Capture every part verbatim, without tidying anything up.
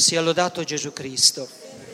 Sia lodato Gesù Cristo.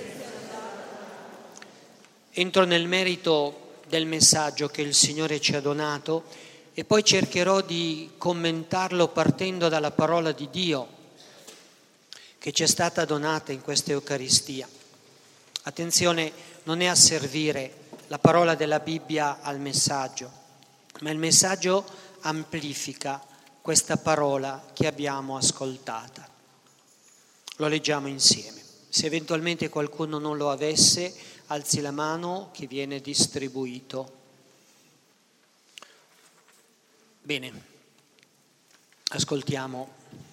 Entro nel merito del messaggio che il Signore ci ha donato e poi cercherò di commentarlo partendo dalla parola di Dio che ci è stata donata in questa Eucaristia. Attenzione, non è a servire la parola della Bibbia al messaggio, ma il messaggio amplifica questa parola che abbiamo ascoltata. Lo leggiamo insieme. Se eventualmente qualcuno non lo avesse, alzi la mano che viene distribuito. Bene, ascoltiamo.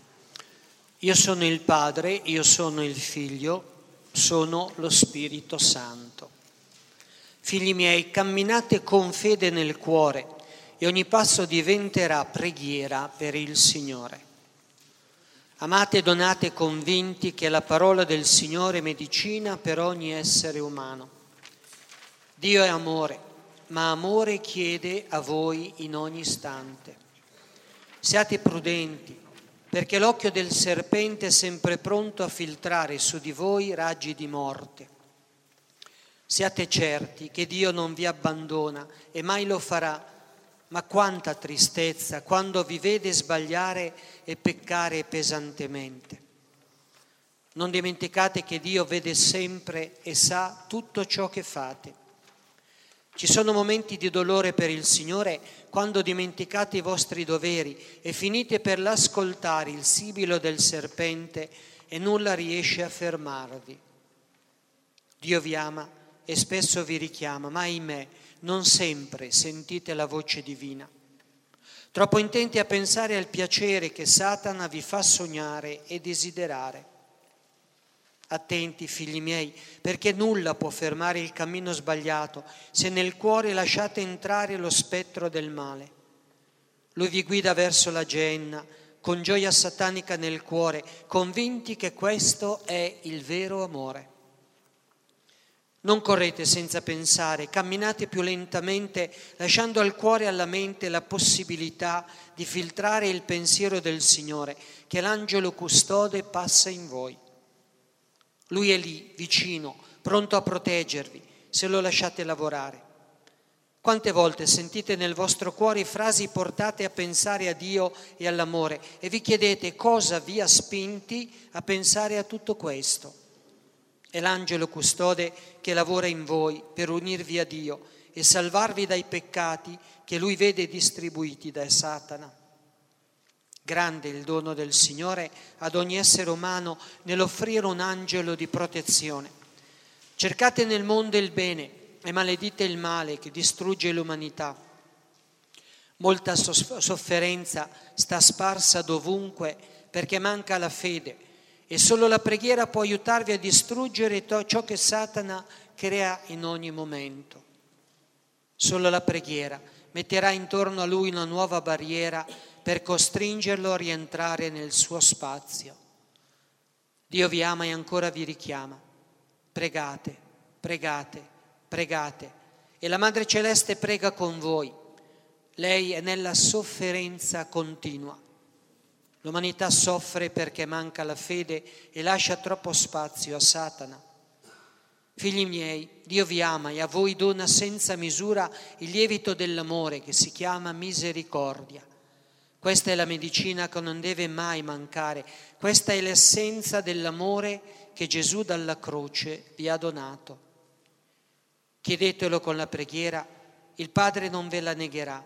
Io sono il Padre, io sono il Figlio, sono lo Spirito Santo. Figli miei, camminate con fede nel cuore e ogni passo diventerà preghiera per il Signore. Amate e donate convinti che la parola del Signore è medicina per ogni essere umano. Dio è amore, ma amore chiede a voi in ogni istante. Siate prudenti, perché l'occhio del serpente è sempre pronto a filtrare su di voi raggi di morte. Siate certi che Dio non vi abbandona e mai lo farà. Ma quanta tristezza quando vi vede sbagliare e peccare pesantemente. Non dimenticate che Dio vede sempre e sa tutto ciò che fate. Ci sono momenti di dolore per il Signore quando dimenticate i vostri doveri e finite per l'ascoltare il sibilo del serpente e nulla riesce a fermarvi. Dio vi ama e spesso vi richiama, ma ahimè, non sempre sentite la voce divina. Troppo intenti a pensare al piacere che Satana vi fa sognare e desiderare. Attenti, figli miei, perché nulla può fermare il cammino sbagliato se nel cuore lasciate entrare lo spettro del male. Lui vi guida verso la Geenna, con gioia satanica nel cuore, convinti che questo è il vero amore. Non correte senza pensare, camminate più lentamente, lasciando al cuore e alla mente la possibilità di filtrare il pensiero del Signore, che l'angelo custode passa in voi. Lui è lì, vicino, pronto a proteggervi, se lo lasciate lavorare. Quante volte sentite nel vostro cuore frasi portate a pensare a Dio e all'amore e vi chiedete cosa vi ha spinti a pensare a tutto questo? È l'angelo custode che lavora in voi per unirvi a Dio e salvarvi dai peccati che Lui vede distribuiti da Satana. Grande il dono del Signore ad ogni essere umano nell'offrire un angelo di protezione. Cercate nel mondo il bene e maledite il male che distrugge l'umanità. Molta sofferenza sta sparsa dovunque perché manca la fede. E solo la preghiera può aiutarvi a distruggere ciò che Satana crea in ogni momento. Solo la preghiera metterà intorno a lui una nuova barriera per costringerlo a rientrare nel suo spazio. Dio vi ama e ancora vi richiama. Pregate, pregate, pregate. E la Madre Celeste prega con voi. Lei è nella sofferenza continua. L'umanità soffre perché manca la fede e lascia troppo spazio a Satana. Figli miei, Dio vi ama e a voi dona senza misura il lievito dell'amore che si chiama misericordia. Questa è la medicina che non deve mai mancare. Questa è l'essenza dell'amore che Gesù dalla croce vi ha donato. Chiedetelo con la preghiera, il Padre non ve la negherà.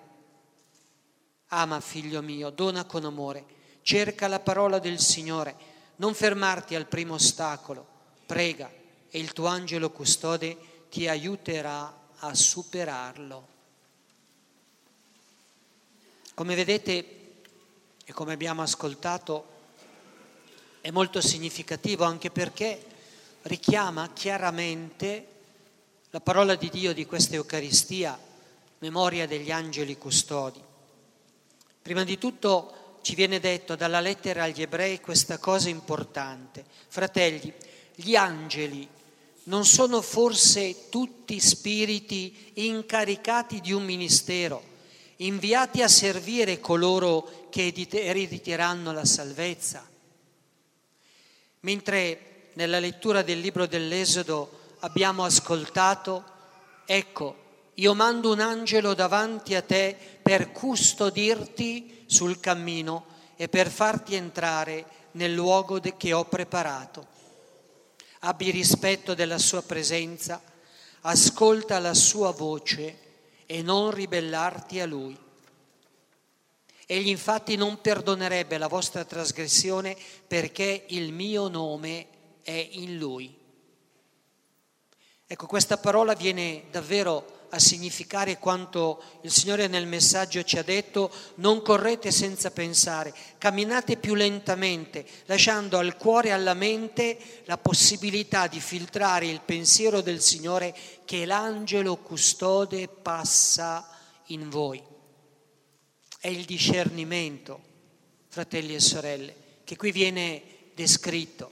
Ama, figlio mio, dona con amore. Cerca la parola del Signore, non fermarti al primo ostacolo, prega e il tuo angelo custode ti aiuterà a superarlo. Come vedete e come abbiamo ascoltato è molto significativo anche perché richiama chiaramente la parola di Dio di questa Eucaristia, memoria degli angeli custodi. Prima di tutto ci viene detto dalla lettera agli Ebrei questa cosa importante. Fratelli, gli angeli non sono forse tutti spiriti incaricati di un ministero, inviati a servire coloro che erediteranno la salvezza? Mentre nella lettura del libro dell'Esodo abbiamo ascoltato, ecco, io mando un angelo davanti a te per custodirti sul cammino e per farti entrare nel luogo che ho preparato. Abbi rispetto della sua presenza, ascolta la sua voce e non ribellarti a lui. Egli infatti non perdonerebbe la vostra trasgressione perché il mio nome è in lui. Ecco, questa parola viene davvero a significare quanto il Signore nel messaggio ci ha detto: non correte senza pensare, camminate più lentamente, lasciando al cuore e alla mente la possibilità di filtrare il pensiero del Signore che l'angelo custode passa in voi. È il discernimento, fratelli e sorelle, che qui viene descritto.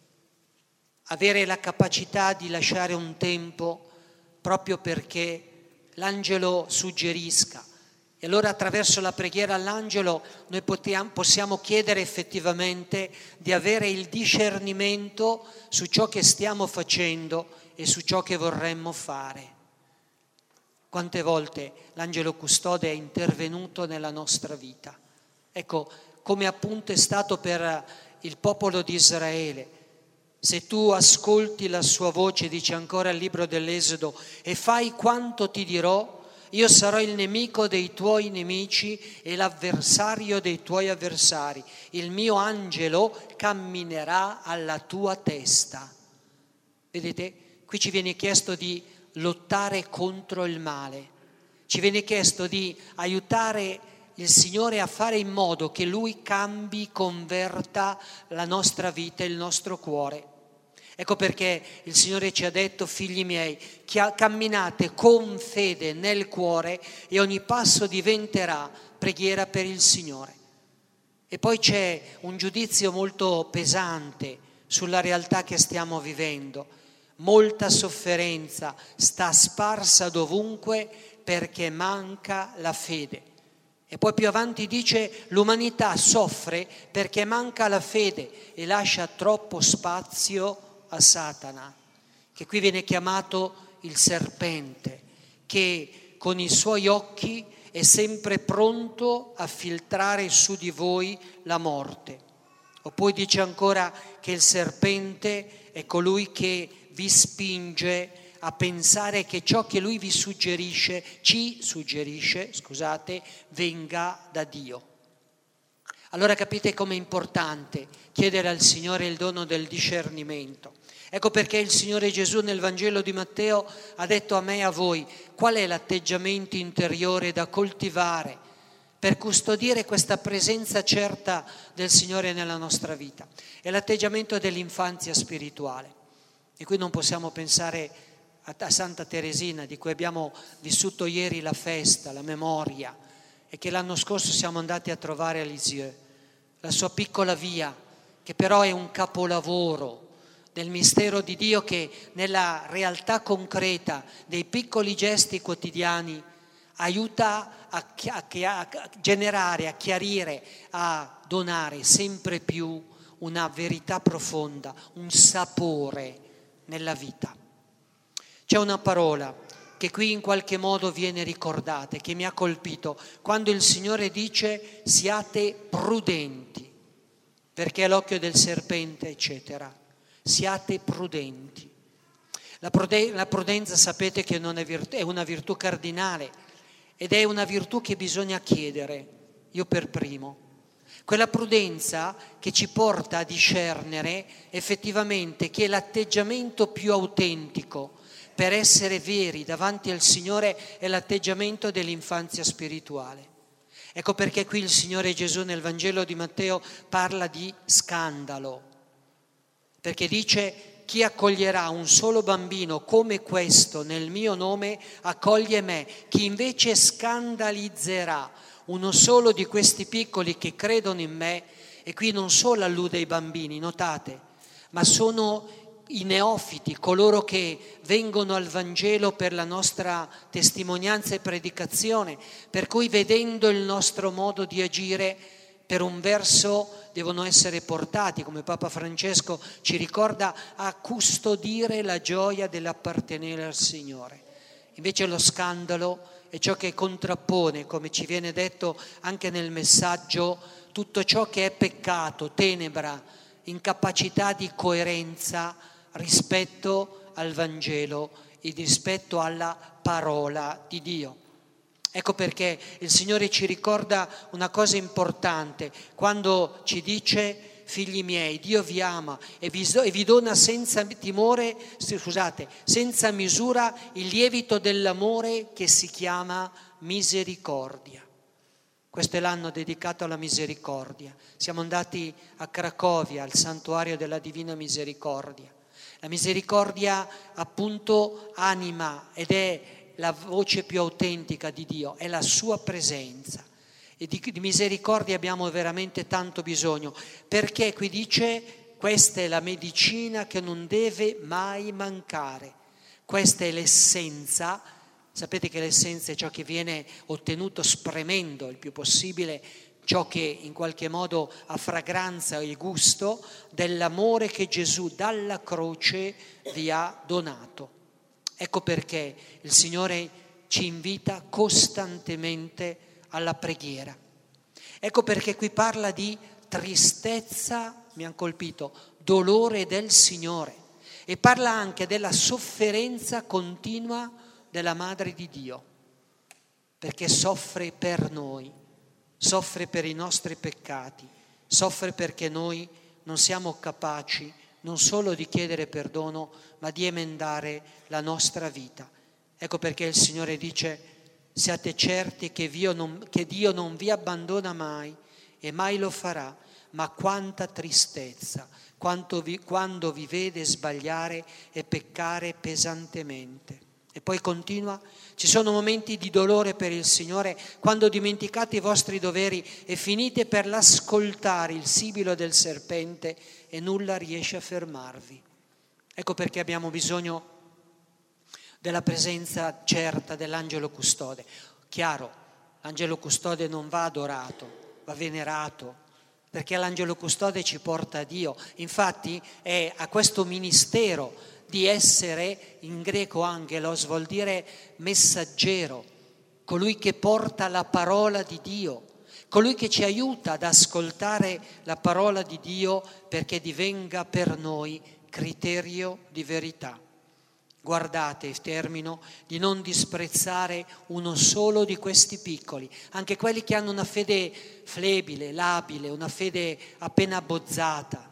Avere la capacità di lasciare un tempo proprio perché l'angelo suggerisca. E allora attraverso la preghiera all'angelo noi potiamo, possiamo chiedere effettivamente di avere il discernimento su ciò che stiamo facendo e su ciò che vorremmo fare. Quante volte l'angelo custode è intervenuto nella nostra vita. Ecco, come appunto è stato per il popolo di Israele. Se tu ascolti la sua voce, dice ancora il libro dell'Esodo, e fai quanto ti dirò, io sarò il nemico dei tuoi nemici e l'avversario dei tuoi avversari. Il mio angelo camminerà alla tua testa. Vedete, qui ci viene chiesto di lottare contro il male. Ci viene chiesto di aiutare il Signore a fare in modo che Lui cambi, converta la nostra vita e il nostro cuore. Ecco perché il Signore ci ha detto: figli miei, camminate con fede nel cuore e ogni passo diventerà preghiera per il Signore. E poi c'è un giudizio molto pesante sulla realtà che stiamo vivendo. Molta sofferenza sta sparsa dovunque perché manca la fede. E poi più avanti dice: l'umanità soffre perché manca la fede e lascia troppo spazio a Satana, che qui viene chiamato il serpente, che con i suoi occhi è sempre pronto a filtrare su di voi la morte. O poi dice ancora che il serpente è colui che vi spinge a pensare che ciò che lui vi suggerisce, ci suggerisce, scusate, venga da Dio. Allora capite com'è importante chiedere al Signore il dono del discernimento. Ecco perché il Signore Gesù nel Vangelo di Matteo ha detto a me e a voi qual è l'atteggiamento interiore da coltivare per custodire questa presenza certa del Signore nella nostra vita. È l'atteggiamento dell'infanzia spirituale. E qui non possiamo pensare a Santa Teresina, di cui abbiamo vissuto ieri la festa, la memoria, e che l'anno scorso siamo andati a trovare a Lisieux. La sua piccola via, che però è un capolavoro del mistero di Dio, che nella realtà concreta dei piccoli gesti quotidiani aiuta a, a, a generare, a chiarire, a donare sempre più una verità profonda, un sapore nella vita. C'è una parola che qui in qualche modo viene ricordata, che mi ha colpito, quando il Signore dice: siate prudenti, perché l'occhio del serpente, eccetera. Siate prudenti. La, prude- la prudenza sapete che non è, virtù, è una virtù cardinale, ed è una virtù che bisogna chiedere, io per primo. Quella prudenza che ci porta a discernere effettivamente che l'atteggiamento più autentico per essere veri davanti al Signore è l'atteggiamento dell'infanzia spirituale. Ecco perché qui il Signore Gesù nel Vangelo di Matteo parla di scandalo, perché dice: chi accoglierà un solo bambino come questo nel mio nome accoglie me, chi invece scandalizzerà uno solo di questi piccoli che credono in me. E qui non solo allude ai bambini, notate, ma sono i neofiti, coloro che vengono al Vangelo per la nostra testimonianza e predicazione, per cui vedendo il nostro modo di agire per un verso devono essere portati, come Papa Francesco ci ricorda, a custodire la gioia dell'appartenere al Signore. Invece lo scandalo è ciò che contrappone, come ci viene detto anche nel messaggio, tutto ciò che è peccato, tenebra, incapacità di coerenza rispetto al Vangelo e rispetto alla parola di Dio. Ecco perché il Signore ci ricorda una cosa importante quando ci dice: figli miei, Dio vi ama e vi, e vi dona senza timore, scusate, senza misura il lievito dell'amore che si chiama misericordia. Questo è l'anno dedicato alla misericordia. Siamo andati a Cracovia, al santuario della Divina Misericordia. La misericordia appunto anima ed è la voce più autentica di Dio, è la sua presenza. E di, di misericordia abbiamo veramente tanto bisogno, perché qui dice: questa è la medicina che non deve mai mancare, questa è l'essenza. Sapete che l'essenza è ciò che viene ottenuto spremendo il più possibile ciò che in qualche modo ha fragranza e gusto dell'amore che Gesù dalla croce vi ha donato. Ecco perché il Signore ci invita costantemente alla preghiera. Ecco perché qui parla di tristezza, mi ha colpito, dolore del Signore, e parla anche della sofferenza continua della Madre di Dio, perché soffre per noi, soffre per i nostri peccati, soffre perché noi non siamo capaci non solo di chiedere perdono, ma di emendare la nostra vita. Ecco perché il Signore dice: siate certi che Dio non, che Dio non vi abbandona mai e mai lo farà, ma quanta tristezza quanto vi, quando vi vede sbagliare e peccare pesantemente. E poi continua: ci sono momenti di dolore per il Signore quando dimenticate i vostri doveri e finite per l'ascoltare il sibilo del serpente e nulla riesce a fermarvi. Ecco perché abbiamo bisogno della presenza certa dell'angelo custode. Chiaro, l'angelo custode non va adorato, va venerato, perché l'angelo custode ci porta a Dio. Infatti è a questo ministero di essere, in greco angelos vuol dire messaggero, colui che porta la parola di Dio, colui che ci aiuta ad ascoltare la parola di Dio perché divenga per noi criterio di verità. Guardate, termino, di non disprezzare uno solo di questi piccoli, anche quelli che hanno una fede flebile, labile, una fede appena abbozzata,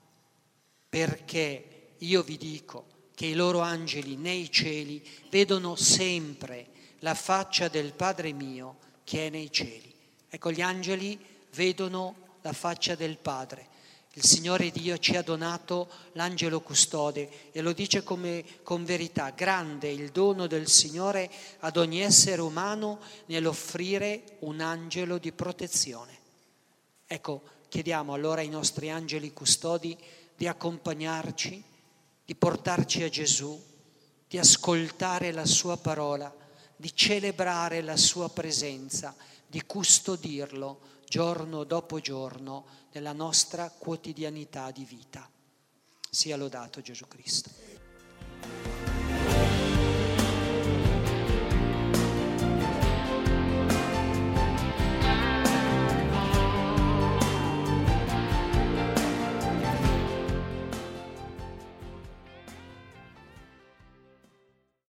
perché io vi dico che i loro angeli nei cieli vedono sempre la faccia del Padre mio che è nei cieli. Ecco, gli angeli vedono la faccia del Padre. Il Signore Dio ci ha donato l'angelo custode e lo dice come, con verità: grande è il dono del Signore ad ogni essere umano nell'offrire un angelo di protezione. Ecco, chiediamo allora ai nostri angeli custodi di accompagnarci, di portarci a Gesù, di ascoltare la sua parola, di celebrare la sua presenza, di custodirlo giorno dopo giorno nella nostra quotidianità di vita. Sia lodato Gesù Cristo.